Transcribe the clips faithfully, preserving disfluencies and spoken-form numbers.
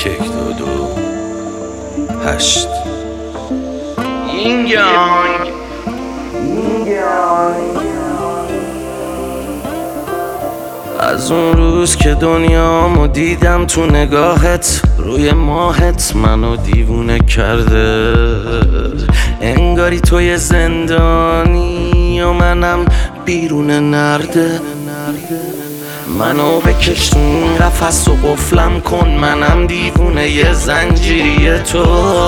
یک یک دو دو هشت. این گنگ از اون روز که دنیامو دیدم تو نگاهت، روی ماهت منو دیوونه کرده. انگاری توی زندانی و منم بیرون نرده. منو بکش تو این قفس و قفلم کن، منم دیوونه ی زنجیری تو.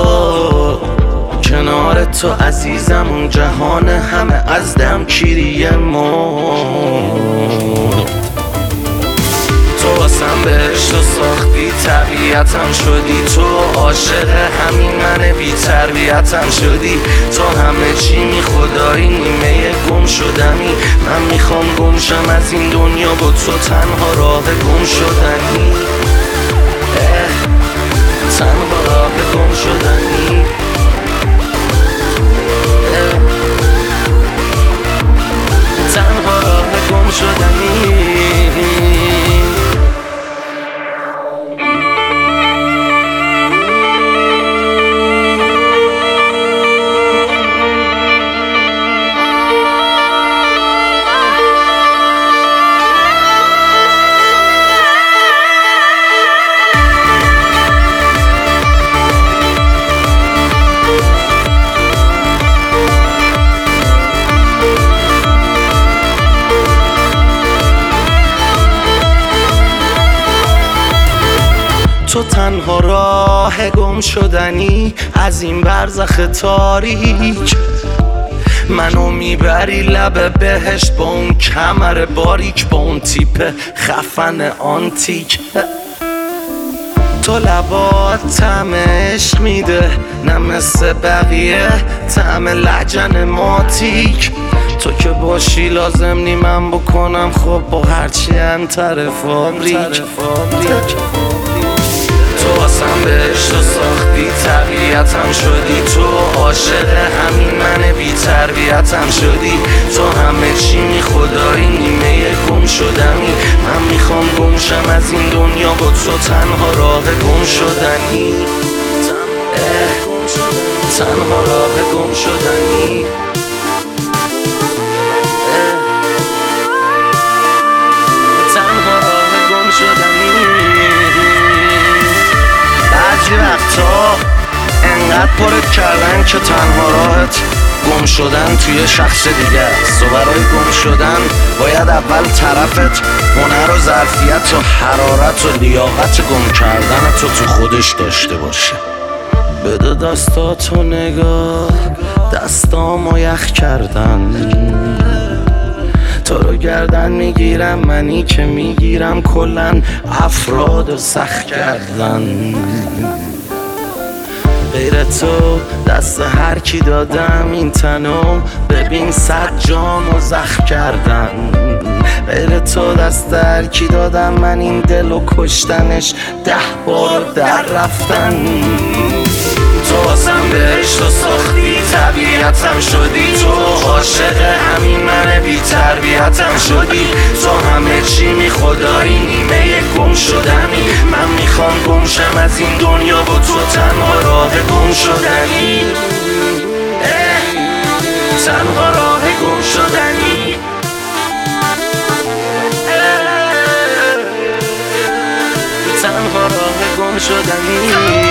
کنار تو عزیزم اون جهان همه از دمکیری ما. تو واسم بهشت و ساختی، طبیعتم شدی. تو عاشق همین من بی تربیتم شدی. تو همه چی می خدایی، نیمه گم شدمی. من میخوام گم شم از این دنیا، با تو تنها راه گم شدنی. تنها راه گم شدنی. تنها راه گم شدنی. تو تنها راه گم شدنی از این برزخ تاریک. منو میبری لب بهشت با اون کمر باریک، با اون تیپ خفن آنتیک. تو لبات طعم عشق میده، نه مثل بقیه طعم لجن ماتیک. تو که باشی لازم نی من بکنم خب با هرچی انتر فابریک. تو واسم بهشت و ساختی، طبیعتم شدی. تو عاشق همین من بی تربیتم شدی. تو همه چی می خدایی، نیمه گم شدمی. من میخوام گم شم از این دنیا، با تو تنها راه گم شدنی. تنها راه گم شدنی. تنها راه گم شدنی. بعضی وقتا انقدر پرت کردن که تنها راحت گم شدن توی شخص دیگه است. و برای گم شدن باید اول طرفت هنر و ظرفیت و حرارت و لیاقت گم کردن تو تو خودش داشته باشه. بده دستاتو نگاه، دستامو یخ کردن. تو رو گردن میگیرم، منی که میگیرم کلن افراد و سخت کردن. غیر تو دست هر کی دادم این تنو، ببین صد جامو زخم کردن. غیر تو دست هر کی دادم من این دلو کشتنش ده بار در رفتن. تو واسم بهشت و ساختی، طبیعتم شدی. تو عاشق همین من بی تربیتم شدی. تو همه چی می خدایی، نیمه گم شدمی. من میخوام گم شم از این دنیا، با تو تنها راه گم شدنی. تنها راه گم شدنی. تنها راه گم شدنی.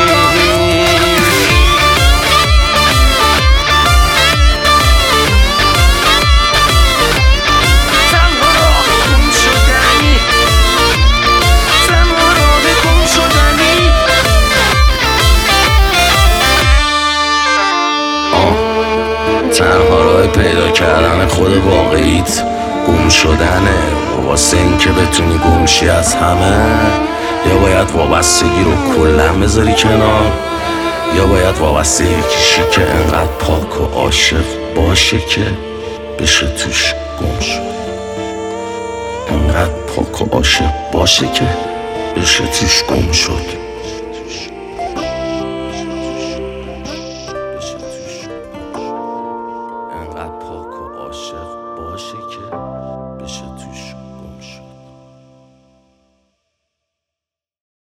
تنها راه پیدا کردن خود واقعیت گم شدنه. واسه این که بتونی گمشی از همه، یا باید وابستگی رو کلا بذاری کنار، یا باید وابسته یکیشی که انقدر پاک و عاشق باشه که بشه توش گم شد. انقدر پاک و عاشق باشه که بشه توش گم شد. انقدر پاک و عاشق باشه که